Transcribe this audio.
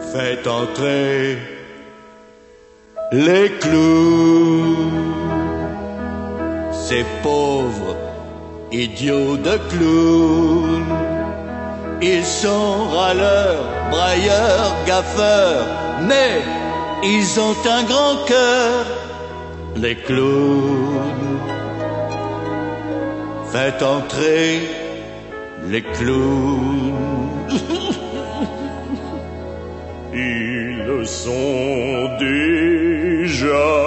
Faites entrer les clowns, ces pauvres idiots de clowns. Ils sont râleurs, brailleurs, gaffeurs, mais ils ont un grand cœur, les clowns. Faites entrer les clowns. Ils sont déjà